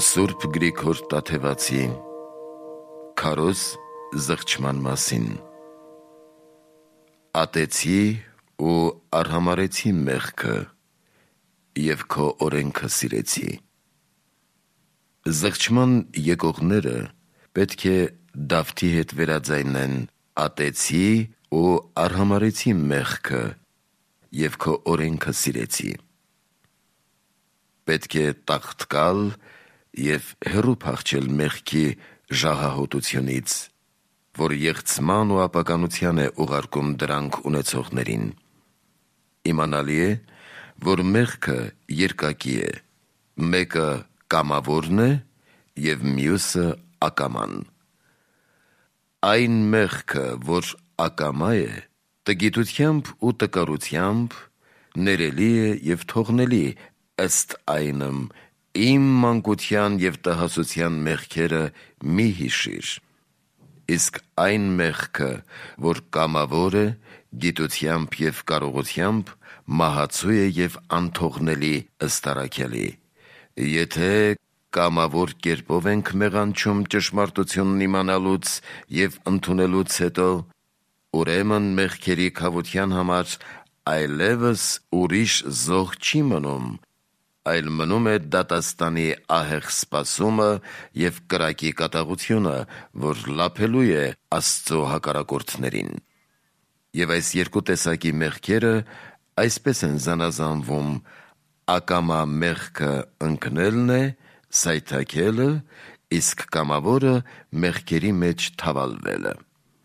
Սուրբ Գրիգոր Տաթևացի Քարոզ զղջման մասին։ Ատեցի ու արհամարեցի մեղքը և քո օրենքը սիրեցի։ Զղջման եկողները պետք է Դավթի հետ վերաձայնեն ատեցի ու արհամարեցի մեղքը և քո օրենքը սիրեցի։ Պետք է տաղտկալ և հեռու փախչել մեղքի ժահահոտությունից, որ եղցման ու ապականության է ուղարկում դրանք ունեցողներին։ Իմանալի է, որ մեղքը երկակի է, մեկը կամավորն է և մյուսը ակաման։ Այն մեղքը, որ ակամա է, տգիտությամբ ու տկարությամբ ներելի է և թողնելի, ըստ այնմ իմ մանկության և տհասության մեղքերը մի հիշիր։ Իսկ այն մեղքը, որ կամավոր է, գիտությամբ և կարողությամբ մահացու է և անթողնելի ըստ առաքյալի։ Եթե կամավոր կերպով ենք մեղանչում ճշմարտությունն իմանալուց և ընդունելուց հետո, ուրեմն մեղքերի քավության համար այլևս ուրիշ զոհ չի մնում, այլ մնում է դատաստանի ահեղ սպասումը և կրակի կատաղությունը, որ լափելու է Աստծո հակառակորդներին։ Եվ այս երկու տեսակի մեղքերը այսպես են զանազանվում. ակամա մեղքը ընկնելն է, սայթաքելը, իսկ կամավորը մեղքերի մեջ թավալվելը։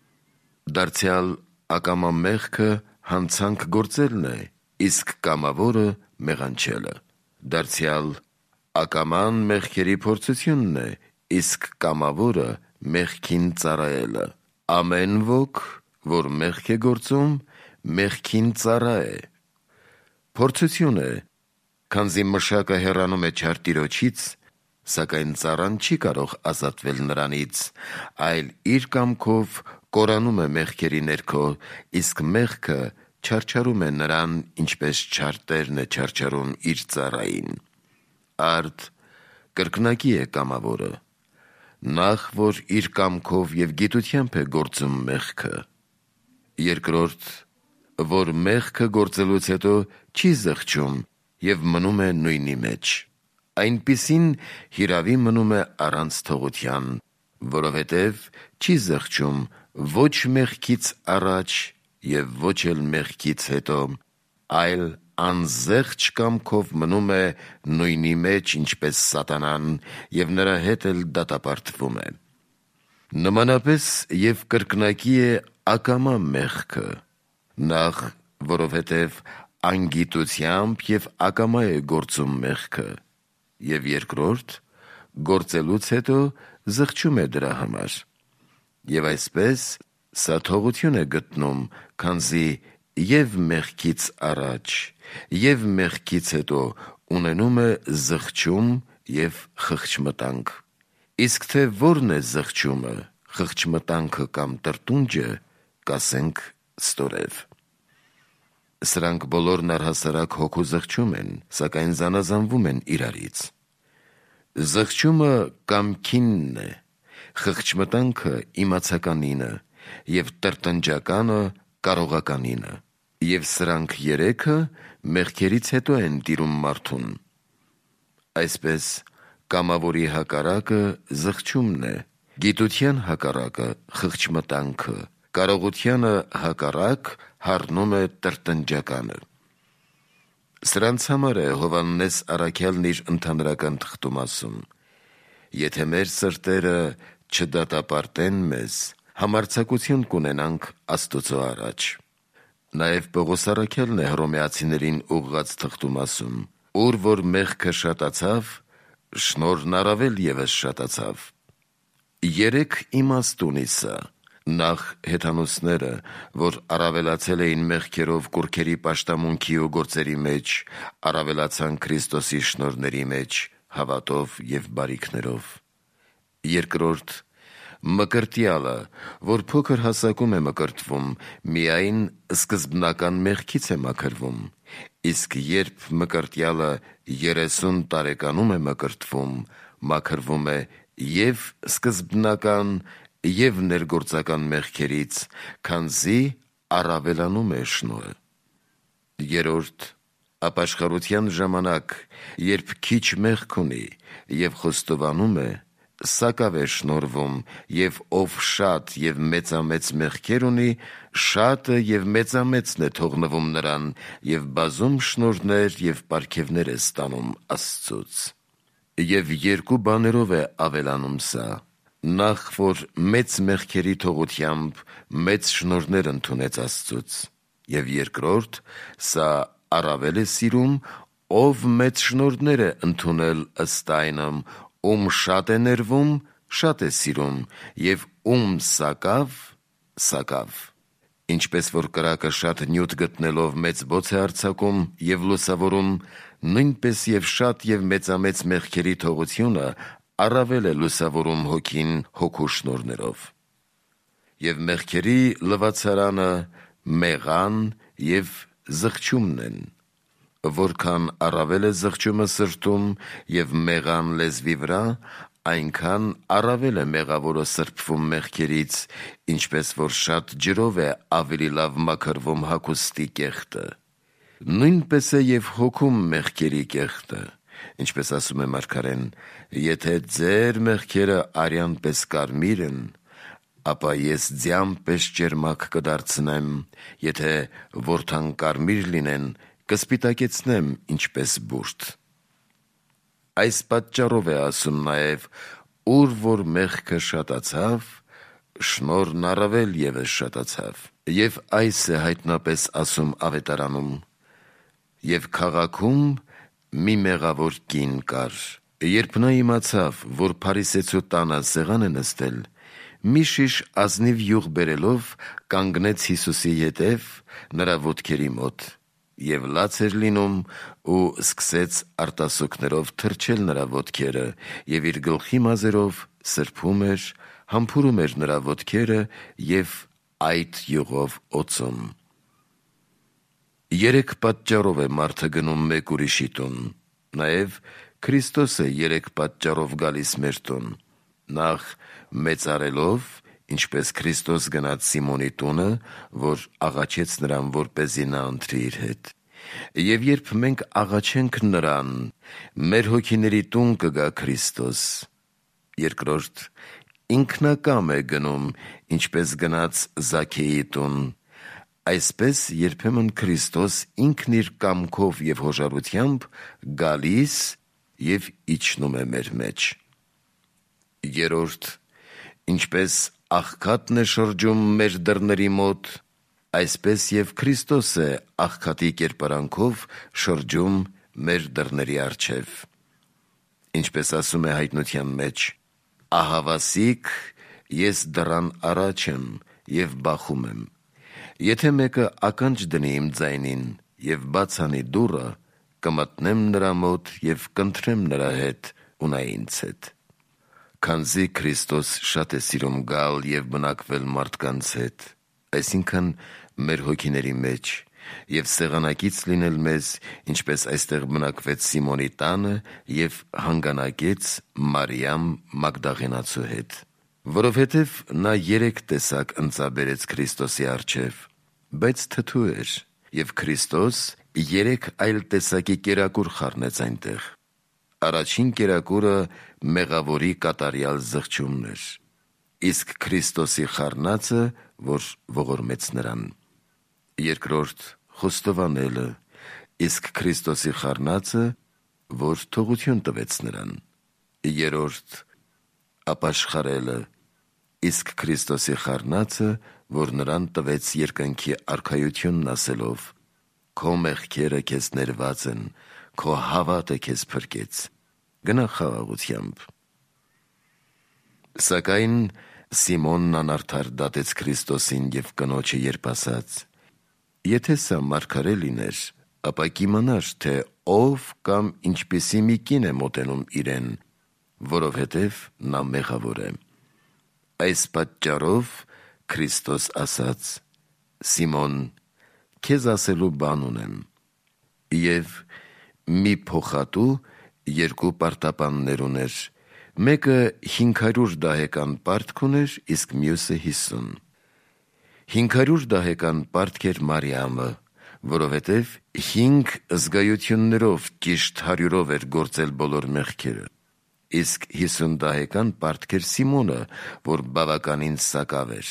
Դարձյալ ակամա մեղքը հանցանք գործելն է, իսկ կամավորը մեղանչելը։ Դարձյալ ակաման մեղքերի փորձությունն է, իսկ կամավորը մեղքին ծառայելը։ Ամեն ոք, որ մեղք է գործում, մեղքին ծառա է։ Փորձություն է, քանզի մշակը հեռանում է չար տիրոջից, սակայն ծառան չի կարող ազատվել նրանից, այլ իր կամքով կորանում է մեղքերի ներքո, իսկ մեղքը չարչարում է նրան, ինչպես չար տերն է չարչարում իր ծառային։ Արդ կրկնակի է կամավորը. նախ, որ իր կամքով և գիտությամբ է գործում մեղքը, երկրորդ, որ մեղքը գործելուց հետո չի զղջում և մնում է նույնի մեջ, այնպիսին հիրավի մնում է առանց թողության, որովհետև չի զղջում ոչ մեղքից առաջ և ոչ էլ մեղքից հետո, այլ անզեղջ կամքով մնում է նույնի մեջ, ինչպես սատանան, և նրա հետ էլ դատապարտվում է։ Նմանապես և կրկնակի է ակամա մեղքը. նախ, որովհետև անգիտությամբ և ակամա է գործում մեղքը, և երկրորդ, գործելուց հետո զղջում է դրա համար։ Եվ այսպես սա թողություն է գտնում, քանզի և մեղքից առաջ, և մեղքից հետո ունենում է զղջում և խղճմտանք։ Իսկ թե որն է զղջումը, խղճմտանքը կամ տրտունջը, կասենք ստորև։ Սրանք բոլորն առհասարակ հոգու զղջում են, սակայն զանազանվում են իրարից։ Զղջումը կամքինն է, խղճմտանքը իմացականինը և տրտնջականը կարողականինը, և սրանք երեքը մեղքերից հետո են տիրում մարդուն։ Այսպես կամավորի հակառակը զղջումն է, գիտության հակառակը խղճմտանքը, կարողությանը հակառակ հառնում է տրտնջականը։ Սրանց համար է Հովհաննես առաքյալն իր ընդհանրական թղթում ասում. «Եթե մեր սրտերը չդատապարտեն մեզ, համարձակություն կունենանք Աստուծո առաջ»։ Նաև Պողոս առաքյալն է Հռոմեացիներին ուղղված թղթում ասում. «Ուր որ մեղքը շատացավ, շնորհն առավել ևս շատացավ»։ Երեք իմաստ ունի սա. նախ հեթանոսները, որ առավելացել էին մեղքերով կուռքերի պաշտամունքի ու գործերի մեջ, առավելացան Քրիստոսի շնորհների մեջ, հավատով և բարիքներով։ Երկրորդ, մկրտյալը, որ փոքր հասակում է մկրտվում, միայն սկզբնական մեղքից է մաքրվում, իսկ երբ մկրտյալը 30 տարեկանում է մկրտվում, մաքրվում է և սկզբնական և ներգործական մեղքերից, քանզի առավելանում է շնորհը։ Երրորդ, ապաշխարության ժամանակ, երբ քիչ մեղք ունի և խոստովանում է, սակավ է շնորհվում, և ով շատ և մեծամեծ մեղքեր ունի, շատը և մեծամեծն է թողնվում նրան, և բազում շնորհներ և պարգևներ է ստանում Աստծուց։ Եվ երկու բաներով է ավելանում սա. նախ, որ մեծ մեղքերի թողությամբ մեծ շնորհներ ընդունեց Աստծուց, և երկրորդ, սա առավել է սիրում, ով մեծ շնորհներ է ընդունել ըստ այնմ, ում շատ է ներվում, շատ է սիրում, և ում սակավ, սակավ։ Ինչպես որ կրակը շատ նյութ գտնելով մեծ բոց է արձակում և լուսավորում, նույնպես և շատ և մեծամեծ մեղքերի թողությունը առավել է լուսավորում հոգին հոգու շնորհներով։ Եվ մեղքերի լվացարանը մեղան և զղջումն են։ Որքան առավել է զղջումը սրտում և մեղան լեզվի վրա, այնքան առավել է մեղավորը սրբվում մեղքերից, ինչպես որ շատ ջրով է ավելի լավ մաքրվում հագուստի կեղտը։ Նույնպես է և հոգում մեղքերի կեղտը, ինչպես ասում է մարգարեն. «Եթե ձեր մեղքերը արյան պես կարմիր են, ապա ես ձյան պես ճերմակ կդարձնեմ, եթե որդան կարմիր լինեն, կսպիտակեցնեմ ինչպես բուրդ»։ Այս պատճառով է ասում նաև. «Ուր որ մեղքը շատացավ, շնորհն առավել ևս շատացավ»։ Եվ այս է հայտնապես ասում ավետարանում. «Եվ քաղաքում մի մեղավոր կին կար. երբ նա իմացավ, որ փարիսեցու տանը սեղան է նստել, մի շիշ ազնիվ յուղ բերելով, կանգնեց Հիսուսի ետև նրա ոտքերի մոտ, և լաց էր լինում ու սկսեց արտասուքներով թրջել նրա ոտքերը և իր գլխի մազերով սրբում էր, համբուրում էր նրա ոտքերը և այդ յուղով օծում»։ Երեք պատճառով է մարդը գնում մեկ ուրիշի տուն, նաև Քրիստոս է երեք պատճառով գալիս մեր տուն. նախ մեծարելով, ինչպես Քրիստոս գնաց Սիմոնի տունը, որ աղաչեց նրան, որպեսզի նա ընթրի իր հետ։ Եվ երբ մենք աղաչենք նրան, մեր հոգիների տուն կգա Քրիստոս։ Երկրորդ, ինքնակամ է գնում, ինչպես գնաց Զաքեի տուն։ Այսպես երբեմն Քրիստոս ինքն իր կամքով և հոժարությամբ գալիս և իջնում է մեր մեջ։ Երրորդ, ինչպես աղքատն է շրջում մեր դռների մոտ, այսպես և Քրիստոս է աղքատի կերպարանքով շրջում մեր դռների առջև։ Ինչպես ասում է հայտնության մեջ. «Ահավասիկ ես դռան առաջ եմ և բախում եմ. եթե մեկը ականջ դնի իմ ձայնին և բաց անի դուռը, կմտնեմ նրա մոտ և կընթրեմ նրա հետ ու նա ինձ հետ»։ Քանզի Քրիստոս շատ է սիրում գալ և բնակվել մարդկանց հետ, այսինքն մեր հոգիների մեջ, և սեղանակից լինել մեզ, ինչպես այստեղ բնակվեց Սիմոնի տանը և հանգանակեց Մարիամ Մագդաղենացու հետ։ Որովհետև նա երեք տեսակ ընծա բերեց Քրիստոսի առջև, բայց թթու էր, և Քրիստոս երեք այլ տեսակի կերակուր խառնեց այնտեղ։ Առաջին կերակուրը մեղավորի կատարյալ զղջումն էր, իսկ Քրիստոսի խառնածը, որ ողորմեց նրան։ Երկրորդ խոստովանելը, իսկ Քրիստոսի խառնածը, որ թողություն տվեց նրան։ Երրորդ ապաշխարելը, իսկ Քրիստոսի խառնածը, որ նրան տվեց երկնքի արքայությունն ասելով. «Քո մեղքերը քեզ ներված են, քո հավատը քեզ փրկեց, գնա խաղաղությամբ»։ Սակայն Սիմոնն անարդար դատեց Քրիստոսին և կնոջը, երբ ասաց. «Եթե սա մարգարե լիներ, ապա կիմանար, թե ով կամ ինչպիսի մի կին է մոտենում իրեն, որովհետև նա մեղավոր է»։ Այս պատճառով Քրիստոս ասաց. «Սիմոն, քեզ ասելու բան ունեմ»։ Եվ մի փոխատու երկու պարտապաններ ուներ, մեկը 500 դահեկան պարտք ուներ, իսկ մյուսը 50։ 500 դահեկան պարտք էր Մարիամը, որովհետև 5 զգայություններով ճիշտ 100-ով էր գործել բոլոր մեղքերը, իսկ 50 դահեկան պարտք էր Սիմոնը, որ բավականին սակավ էր։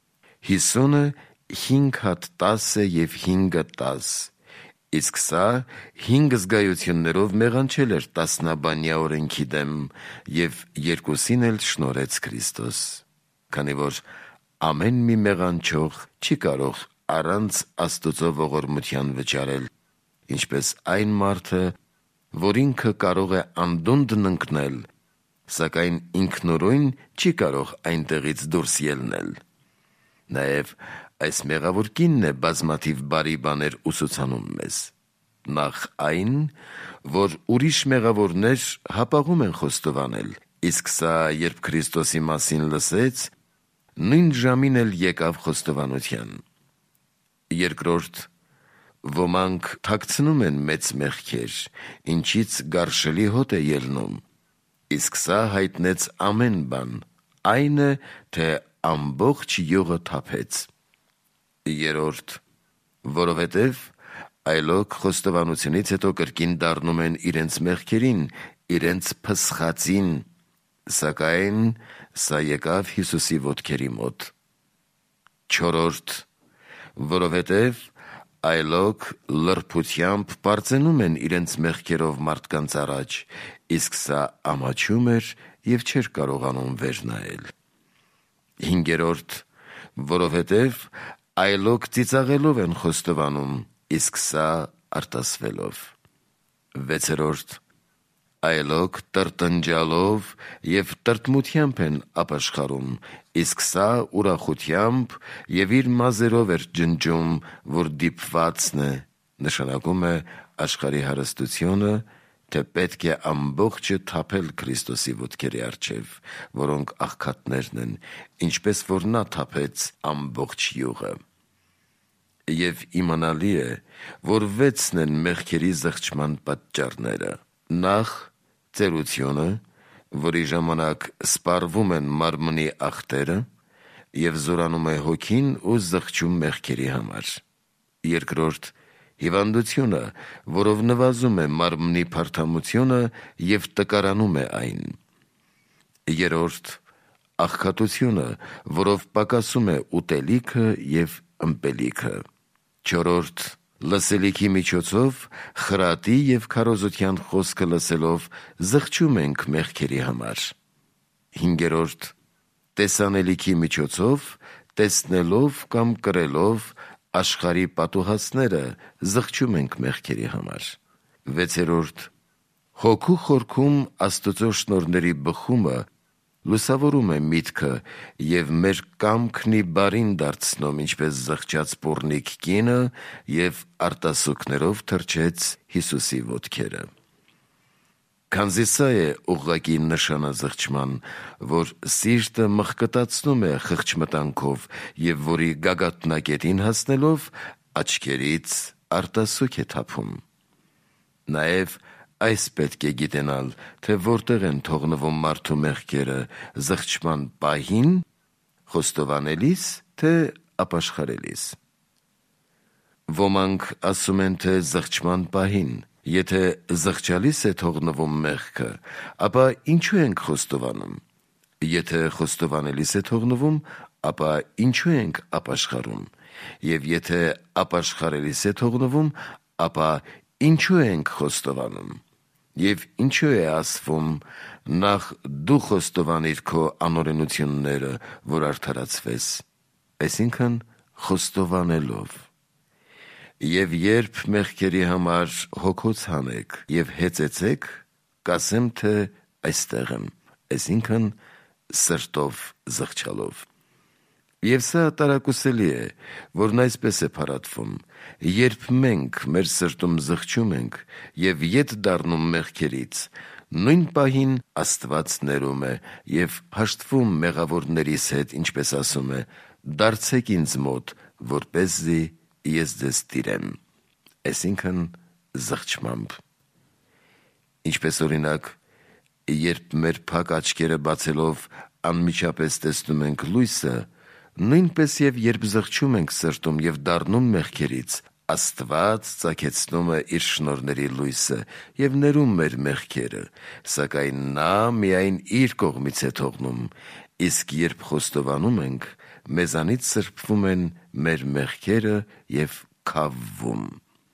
50-ը 5 հատ 10 է և 5-ը 10, իսկ սա 5 զգայություններով մեղանչել էր տասնաբանյա օրենքի դեմ և երկուսին էլ շնորհեց Քրիստոս, քանի որ ամեն մի մեղանչող չի կարող առանց Աստծո ողորմության վճարել, ինչպես այն մարդը, որ ինքը կարող է անդունդն ընկնել, սակայն ինքնուրույն չի կարող այնտեղից դուրս ելնել։ Նաև այս մեղավոր կինն է բազմաթիվ բարի բաներ ուսուցանում մեզ։ Նախ այն, որ ուրիշ մեղավորներ հապաղում են խոստովանել, իսկ սա, երբ Քրիստոսի մասին լսեց, նույն ժամին էլ եկավ խոստովանության։ Երկրորդ, ոմանք թաքցնում են մեծ մեղքեր, ինչից գարշելի հոտ է ելնում, իսկ սա հայտնեց ամեն բան, այն է, թե ամբողջ յուղը թափեց։ Երրորդ, որովհետև այլոք խոստովանությունից հետո կրկին դառնում են իրենց մեղքերին, իրենց փսխածին, սակայն սա եկավ Հիսուսի ոտքերի մոտ։ Չորրորդ, որովհետև այլոք լրբությամբ պարծենում են իրենց մեղքերով մարդկանց առաջ, իսկ սա ամաչում էր և չէր կարողանում վեր նայել։ Հինգերորդ, որովհետև այլոք ծիծաղելով են խոստովանում, իսկ սա արտասվելով։ Վեցերորդ, այլոք տրտնջալով և տրտմությամբ են ապաշխարում, իսկ սա ուրախությամբ և իր մազերով էր ջնջում, որ դիպվածն է, նշանակում է աշխարհի հարստությունը, թե պետք է ամբողջը թափել Քրիստոսի ոտքերի առջև, որոնք աղքատներն են, ինչպես որ նա թափեց ամբողջ յուղը։ Եվ իմանալի է, որ 6-ն են մեղքերի զղջման պատճառները. նախ ծերությունը, որի ժամանակ սպառվում են մարմնի ախտերը և զորանում է հոգին ու զղջում մեղքերի համար. երկրորդ հիվանդությունը, որով նվազում է մարմնի փարթամությունը և տկարանում է այն. երրորդ աղքատությունը, որով պակասում է ուտելիքը և ըմպելիքը. չորրորդ լսելիքի միջոցով խրատի և քարոզության խոսքը լսելով զղջում ենք մեղքերի համար. հինգերորդ տեսանելիքի միջոցով տեսնելով կամ կրելով աշխարհի պատուհասները զղջում ենք մեղքերի համար. վեցերորդ հոգու խորքում Աստծո շնորհների բխումը լուսավորում է միտքը և մեր կամքն ի բարին դարձնում, ինչպես զղջաց պոռնիկ կինը և արտասուքներով թրջեց Հիսուսի ոտքերը։ Քանզի սա է ուղղակի նշանը զղջման, որ սիրտը մխկտացնում է խղճմտանքով և որի գագաթնակետին հասնելով աչքերից արտասուք է թափում։ Նաև այս պետք է գիտենալ, թե որտեղ են թողնվում մարդու մեղքերը զղջման պահին, խոստովանելիս, թե ապաշխարելիս։ Ոմանք ասում են, թե զղջման պահին, եթե զղջալիս է թողնվում մեղքը, ապա ինչու ենք խոստովանում, եթե խոստովանելիս է թողնվում, ապա ինչու ենք ապաշխարում, և եթե ապաշխարելիս է թողնվում, ապա ինչու ենք խոստովանում, և ինչու է ասվում. նախ դու խոստովանիր քո անօրենությունները, որ արդարացվես, այսինքն խոստովանելով։ Եվ երբ մեղքերի համար հոգոց հանեք և հեծեցեք, կասեմ, թե այստեղ եմ, այսինքն սրտով զղջալով։ Եվ սա տարակուսելի է, որն այսպես է փառատվում. երբ մենք մեր սրտում զղջում ենք և ետ դառնում մեղքերից, նույն պահին Աստված ներում է և հաշտվում մեղավորներիս հետ, ինչպես ասում է. դարձեք ինձ մոտ, որպեսզի ես ձեզ տիրեմ, այսինքն զղջմամբ։ Ինչպես օրինակ, Երբ մեր փակ աչքերը բացելով անմիջապես տեսնում ենք լույսը, նույնպես եւ երբ զղջում ենք սրտում եւ դառնում մեղքերից, Աստված ծագեցնում է իր շնորհների լույսը եւ ներում մեր մեղքերը, սակայն նա միայն իր կողմից է թողնում, իսկ երբ խոստովանում ենք, մեզանից սրբվում են մեր մեղքերը եւ քավվում։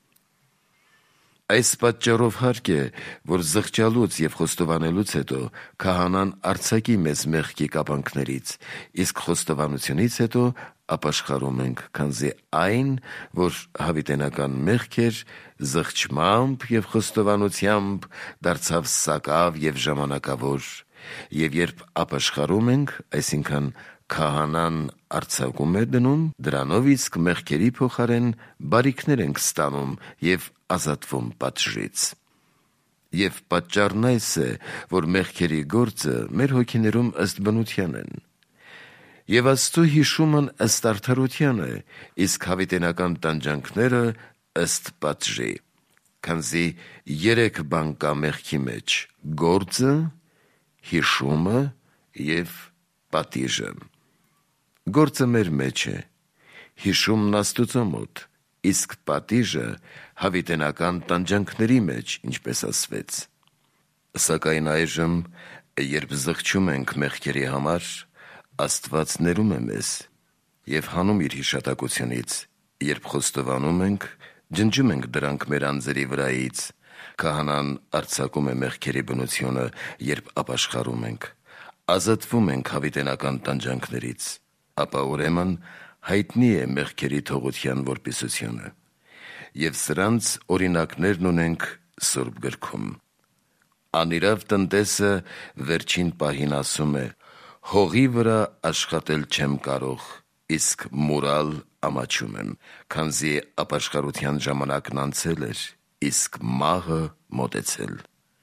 Այս պատճառով հարկ է, որ զղջալուց եւ խոստովանելուց հետո քահանան արձակի մեզ մեղքի կապանքներից, իսկ խոստովանությունից հետո ապաշխարում ենք, քանզի այն, որ հավիտենական մեղք էր, զղջմամբ եւ խոստովանությամբ դարձավ սակավ եւ ժամանակավոր, եւ երբ ապաշխարում ենք, այսինքն քահանան արձակում է դնում, դրանով իսկ մեղքերի փոխարեն բարիքներ ենք ստանում եւ ազատվում պատժից։ Եվ պատճառն այս է, որ մեղքերի գործը մեր հոգիներում ըստ բնության են։ Եվ Աստծո հիշումն ըստ արդարության է, իսկ հավիտենական տանջանքները ըստ պատժի։ Քանզի 3 բան կա մեղքի մեջ՝ գործը, հիշումը եւ պատիժը։ Գործը մեր մեջ է, հիշումն Աստուծո մոտ, իսկ պատիժը հավիտենական տանջանքների մեջ, ինչպես ասվեց։ Սակայն այժմ, երբ զղջում ենք մեղքերի համար, Աստված ներում է մեզ եւ հանում իր հիշատակությունից, երբ խոստովանում ենք, ջնջում ենք դրանք մեր անձերի վրայից, քահանան արձակում է մեղքերի բնությունը, երբ ապաշխարում ենք, ազատվում ենք հավիտենական տանջանքներից, ապա ուրեմն հայտնի է մեղքերի թողության որպիսությունը, եւ սրանց օրինակներն ունենք Սուրբ գրքում։ Անիրավ տնտեսը վերջին պահին ասում է. «Հողի վրա աշխատել չեմ կարող, իսկ մուրալ ամաչում եմ, քանզի ապաշխարության ժամանակն անցել էր, իսկ մահը մոտեցել»։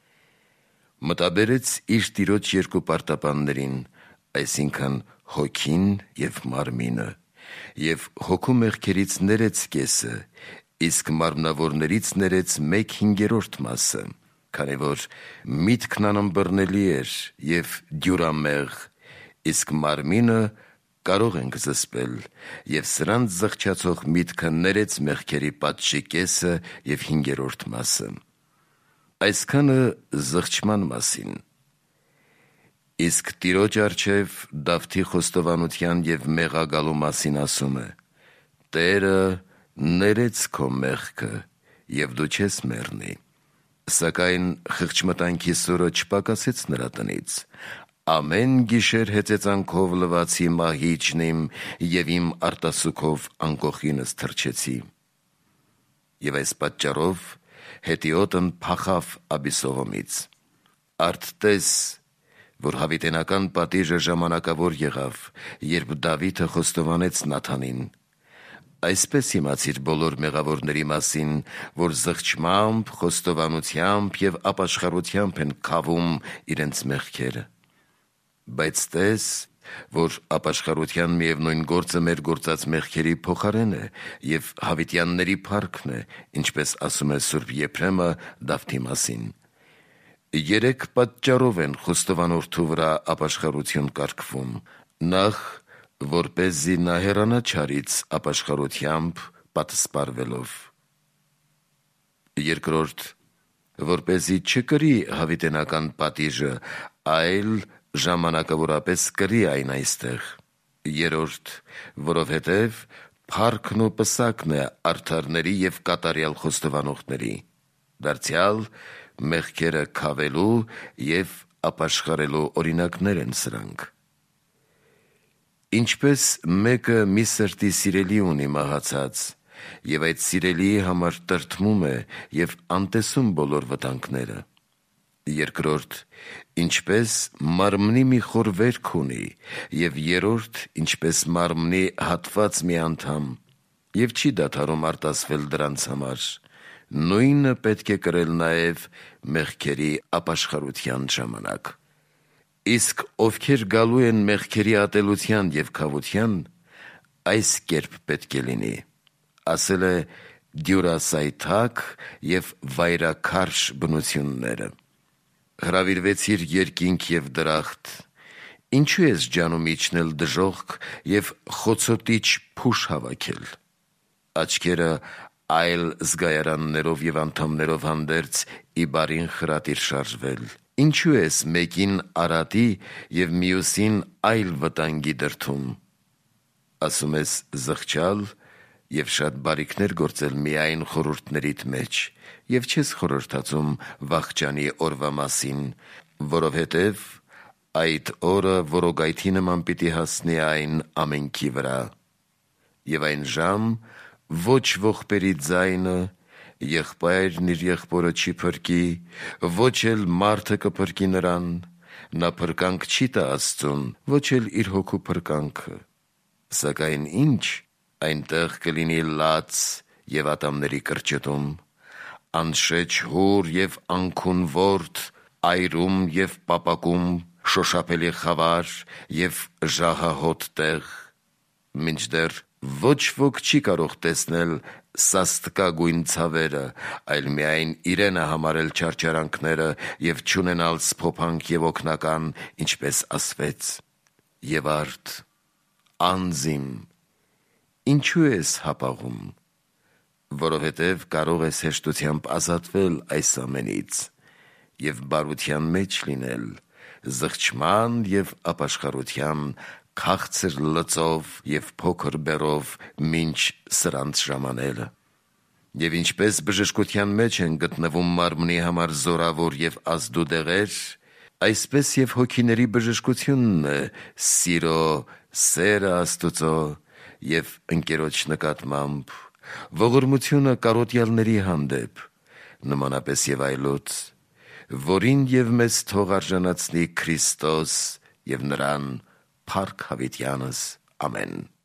Մտաբերեց իր տիրոջ 2 պարտապաններին, այսինքն հոգին եւ մարմինը, եւ հոգու մեղքերից ներեց կեսը, իսկ մարմնավորներից ներեց 1/5 մասը, քանի որ միտքն անըմբռնելի էր եւ դյուրամեղ, իսկ մարմինը կարող ենք զսպել, եւ սրանց զղջացող միտքը ներեց մեղքերի պատժի կեսը եւ 5/5 մասը։ Այսքանը զղջման մասին։ Իսկ Տիրոջ առջև Դավթի խոստովանության եւ մեղագալու մասին ասում է. «Տերը ներեց քո մեղքը, եւ դու չես մեռնի»։ Սակայն խղճմտանքի սուրը չպակասեց նրա տնից. «Ամեն գիշեր հեծեծանքով լվացի մահիճն իմ եւ իմ արտասուքով անկոխինս թրջեցի»։ Եվ այս պատճառով հետիոտն փախավ Աբիսողոմից։ Արդ տես, որ հավիտենական պատիժը ժամանակավոր եղավ, երբ Դավիթը խոստովանեց Նաթանին. «Այսպես իմացիր բոլոր մեղավորների մասին, որ զղջմամբ, խոստովանությամբ եւ ապաշխարությամբ են քավում իրենց մեղքերը։ Բայց տես, որ ապաշխարության միևնույն գործը մեր գործած մեղքերի փոխարեն է եւ հավիտյանների փառքն է, ինչպես ասում է Սուրբ Եփրեմը Դավթի մասին. 3 պատճառով են խոստովանորդու վրա ապաշխարություն կարգվում. նախ, որպեսզի նա հեռանա չարից ապաշխարությամբ պատսպարվելով. երկրորդ, որպեսզի չկրի հավիտենական պատիժը, այլ ժամանակավորապես կրի այն այստեղ. երրորդ, որովհետև փառքն ու պսակն է արդարների եւ կատարյալ խոստովանողների, դարձյալ մեղքերը քավելու եւ ապաշխարելու օրինակներ են սրանք։ Ինչպես մեկը մի սրտի սիրելի ունի մահացած, եւ այդ սիրելիի համար տրտմում է եւ անտեսում բոլոր վտանգները, երկրորդ, ինչպես մարմնի մի խոր վերք ունի, եւ երրորդ, ինչպես մարմնի հատված մի անդամ, եւ չի դադարում արտասվել դրանց համար, նույնը պետք է կրել նաեւ մեղքերի ապաշխարության ժամանակ։ Իսկ ովքեր գալու են մեղքերի ատելության եւ քավության, այս կերպ պետք է լինի, ասել է դյուրասայթակ եւ վայրաքարշ բնությունները։ հրավիրվեցիր երկինք և դրախտ, ինչու ես ջանում իջնել դժոխք և խոցոտիչ փուշ հավաքել, աչքերը այլ զգայարաններով և անդամներով հանդերձ ի բարին խրատիր շարժվել, ինչու ես մեկին արատի և մյուսին այլ վտանգի դրդում, ասում ես զղջալ և շատ բարիքներ գործել միայն խորհուրդներիդ մեջ և չես խորհրդածում վախճանի օրվա մասին, որովհետև այդ օրը որոգայթի նման պիտի հասնի այն ամենքի վրա, և այն ժամ ոչ ողբերի ձայնը, եղբայրն իր եղբորը չի փրկի, ոչ էլ մարդը կփրկի նրան, նա փրկանք չի տա Աստծուն, ոչ էլ իր հոգու փրկանքը, սակայն ինչ, այնտեղ կլինի լաց և ատամների կրճտում, անշեջ հուր և անքուն ворդ, այրում և պապակում, շոշափելի խավար և ժահահոտ տեղ, մինչդեռ ոչ ոք չի կարող տեսնել սաստկագույն ցավերը, այլ միայն իրենը համարել չարչարանքները և չունենալ սփոփանք և օգնական, ինչպես ասվեց. և արդ, անձ իմ, ինչու ես հապաղում, որովհետև կարող ես հեշտությամբ ազատվել այս ամենից և բարության մեջ լինել, զղջման և ապաշխարության քաղցր լծով և փոքր բեռով մինչ սրանց ժամանելը, և ինչպես բժշկության մեջ են գտնվում մարմնի համար զորավոր և ազդու դեղեր, այսպես և հոգիների բժշկությունն է սիրո սերը Աստուծո և ընկերոջ նկատմամբ, ողորմությունը կարոտյալների հանդեպ, նմանապես և այլոց, որին և մեզ թող արժանացնի Քրիստոս և նրան փառք հավիտյանս, ամեն։